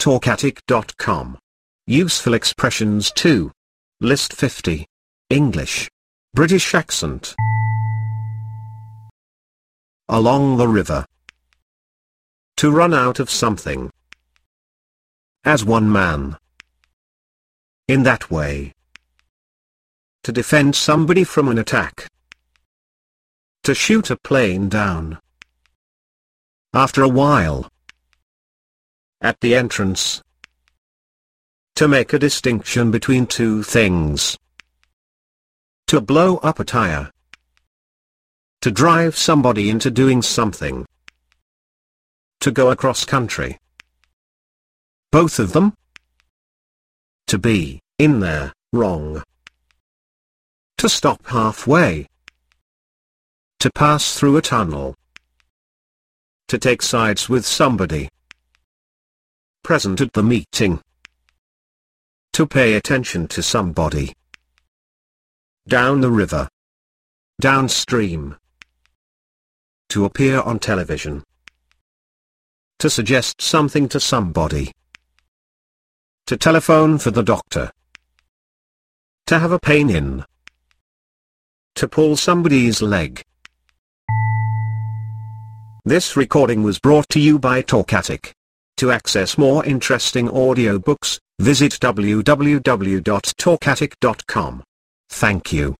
talkatic.com. Useful expressions 2. List 50. English. British accent. Along the river. To run out of something. As one man. In that way. To defend somebody from an attack. To shoot a plane down. After a while. At the entrance. To make a distinction between two things. To blow up a tire. To drive somebody into doing something. To go across country. Both of them. To be, in there, wrong. To stop halfway. To pass through a tunnel. To take sides with somebody. Present at the meeting. To pay attention to somebody. Down the river. Downstream. To appear on television. To suggest something to somebody. To telephone for the doctor. To have a pain in. To pull somebody's leg. This recording was brought to you by Talkatic. To access more interesting audiobooks, visit www.talkatic.com. Thank you.